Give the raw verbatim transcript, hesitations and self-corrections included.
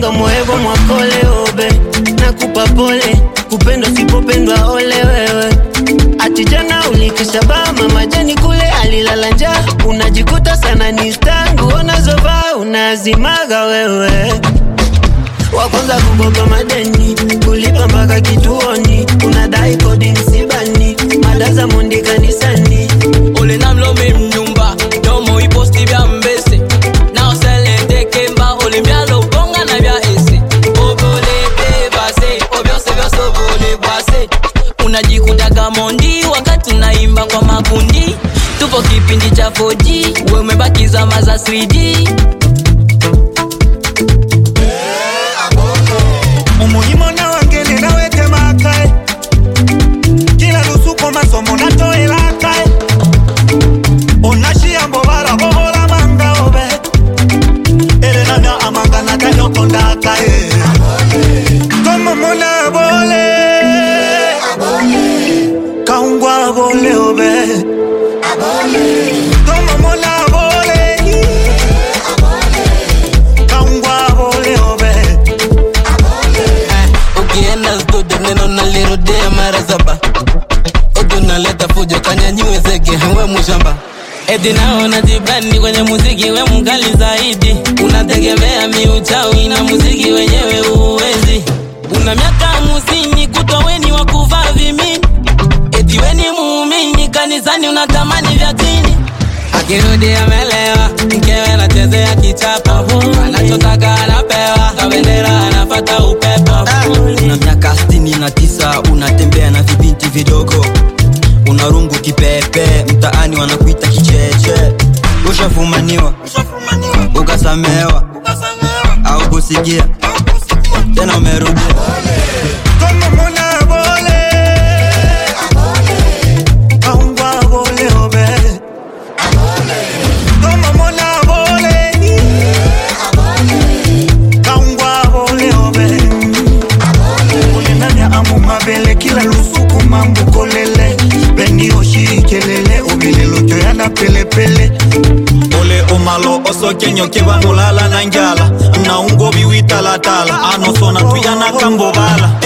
Mwanga mwego mwakole obe, nakupa pole, kupendo sipopendwa ole wewe. Ati jana ulikisha ba mama jani kule alilala njaa, unajikuta sana ni stangu unazovaa unazimaga wewe. Wakwanza kukopa madeni, kulipa mpaka kituoni, unadai kodi msibani, madaza mundi kanisani. Ole namlome mnyumba, domo iposti vya mbese, na uselente kemba, ole mbialo bonga na vya ese. Obole bebase, obyose byose obole bwase. Unajikuta gamondi, wakati unaimba kwa makundi. Tupo kipindi cha four G, we umebakiza maza three D. Umuhimo na wangene na wete makae, kila lusuko masomo na toe lakae. Onashi ambo bara bohola manga obe, ele na na amanga na kayo kondakae. Tomo mona abole, kaungwa abole obe, tomo mona abole, kaungwa abole obe. Ukienda studio neno na lero de marazaba, edu na leta fujo kanya nyue zege we mushamba. Edi naona jibrandi kwenye muziki we mkali zaidi, unategemea miuchawi na muziki wenyewe uwezi. Una miaka hamsini kutoweni wa kuvaa vimini, eti weni muumini kanisani unatamani vya chini. Akirudi amelewa, mkewe anachezea kichapa, anachotaka anapewa, kabendera anafata upepo. Una miaka sitini na tisa, unatembea na vibinti vidogo, unarungu kipepe, mtaani wanakuita kicheche. Ushafumaniwa, ukasamewa, au kusikia tena umerudi. Tomo mona abole, kaungwa abole obe. Tomo mona abole, kaungwa abole obe. Ulinanya amu mabele kila lusuku mambu kolele, beni oshi kelele obile lujo yana pele pele. Ole omalo oso kenyo keba nolala na njala, na ungo biwita la tala, ano sona tuyana kambo bala.